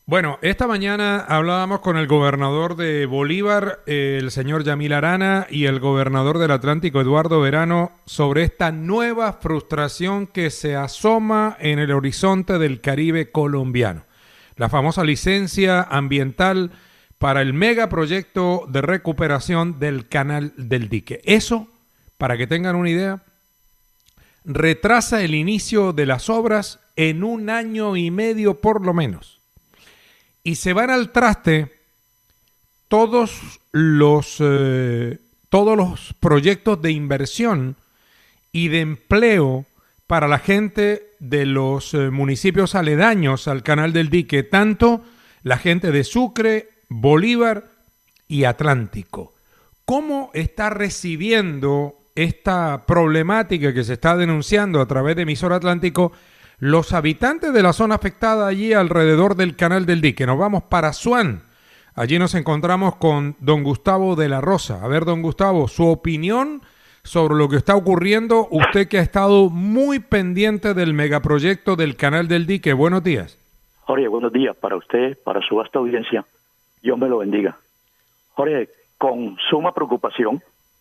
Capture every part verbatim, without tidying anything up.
Bueno, esta mañana hablábamos con el gobernador de Bolívar, eh, el señor Yamil Arana, y el gobernador del Atlántico, Eduardo Verano, sobre esta nueva frustración que se asoma en el horizonte del Caribe colombiano. La famosa licencia ambiental para el megaproyecto de recuperación del Canal del Dique. Eso, para que tengan una idea, retrasa el inicio de las obras en un año y medio por lo menos. Y se van al traste todos los, eh, todos los proyectos de inversión y de empleo para la gente de los eh, municipios aledaños al Canal del Dique, tanto la gente de Sucre, Bolívar y Atlántico. ¿Cómo está recibiendo esta problemática que se está denunciando a través de Emisora Atlántico los habitantes de la zona afectada allí alrededor del Canal del Dique? Nos vamos para Asuán. Allí nos encontramos con don Gustavo de la Rosa. A ver, don Gustavo, su opinión sobre lo que está ocurriendo. Usted que ha estado muy pendiente del megaproyecto del Canal del Dique. Buenos días. Jorge, buenos días para usted, para su vasta audiencia. Dios me lo bendiga. Jorge, con suma preocupación,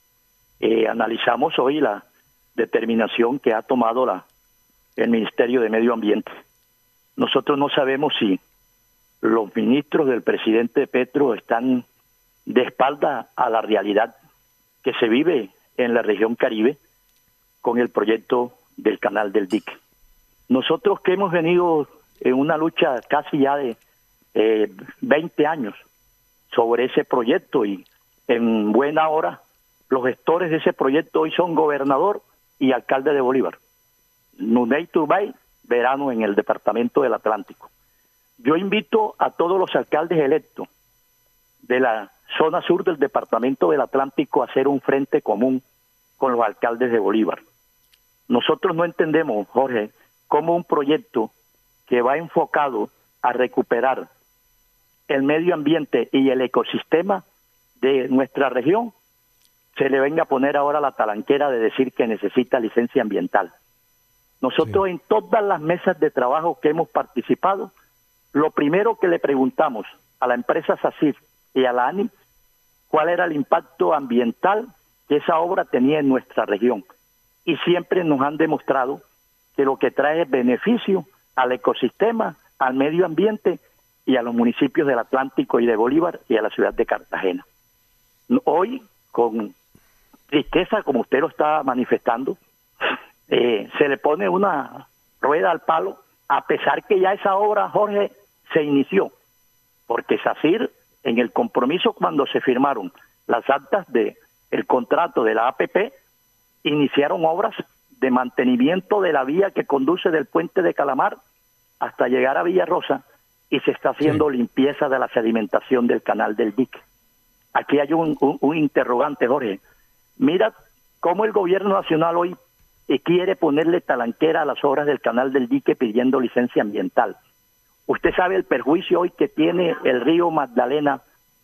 eh, analizamos hoy la determinación que ha tomado la el Ministerio de Medio Ambiente. Nosotros no sabemos si los ministros del presidente Petro están de espalda a la realidad que se vive en la región Caribe con el proyecto del Canal del Dique. Nosotros que hemos venido en una lucha casi ya de eh, veinte años sobre ese proyecto, y en buena hora los gestores de ese proyecto hoy son gobernador y alcalde de Bolívar. Nuney Turbay, Verano en el departamento del Atlántico. Yo invito a todos los alcaldes electos de la zona sur del departamento del Atlántico a hacer un frente común con los alcaldes de Bolívar. Nosotros no entendemos, Jorge, cómo un proyecto que va enfocado a recuperar el medio ambiente y el ecosistema de nuestra región se le venga a poner ahora la talanquera de decir que necesita licencia ambiental. Nosotros sí. En todas las mesas de trabajo que hemos participado, lo primero que le preguntamos a la empresa SACIR y a la ANI, cuál era el impacto ambiental que esa obra tenía en nuestra región. Y siempre nos han demostrado que lo que trae es beneficio al ecosistema, al medio ambiente y a los municipios del Atlántico y de Bolívar y a la ciudad de Cartagena. Hoy, con tristeza, como usted lo está manifestando, Eh, se le pone una rueda al palo, a pesar que ya esa obra, Jorge, se inició, porque SACIR, en el compromiso cuando se firmaron las actas de el contrato de la A P P, iniciaron obras de mantenimiento de la vía que conduce del puente de Calamar hasta llegar a Villarrosa, y se está haciendo sí. limpieza de la sedimentación del Canal del Dique. Aquí hay un, un, un interrogante, Jorge. Mira cómo el gobierno nacional hoy y quiere ponerle talanquera a las obras del Canal del Dique pidiendo licencia ambiental. Usted sabe el perjuicio hoy que tiene el río Magdalena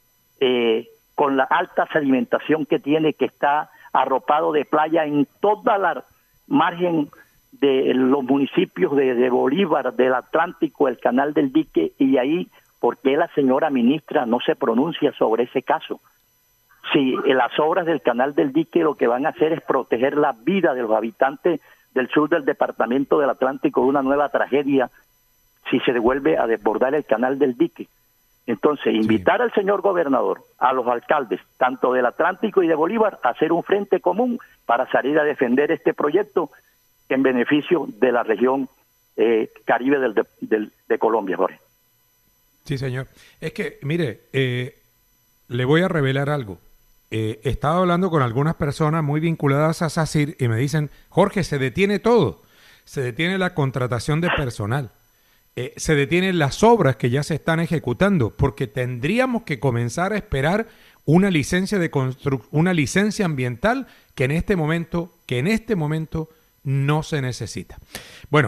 eh, con la alta sedimentación que tiene, que está arropado de playa en toda la margen de los municipios de, de Bolívar, del Atlántico, el Canal del Dique, y ahí, ¿por qué la señora ministra no se pronuncia sobre ese caso? Si las obras del Canal del Dique lo que van a hacer es proteger la vida de los habitantes del sur del departamento del Atlántico de una nueva tragedia, si se devuelve a desbordar el Canal del Dique. Entonces, invitar sí. al señor gobernador, a los alcaldes, tanto del Atlántico y de Bolívar, a hacer un frente común para salir a defender este proyecto en beneficio de la región eh, Caribe del, de, del, de Colombia, Jorge. Sí, señor. Es que, mire, eh, le voy a revelar algo. Eh, estaba hablando con algunas personas muy vinculadas a SACIR y me dicen, Jorge, se detiene todo. Se detiene la contratación de personal. Eh, se detienen las obras que ya se están ejecutando, porque tendríamos que comenzar a esperar una licencia de constru- una licencia ambiental que en este momento, que en este momento no se necesita. Bueno,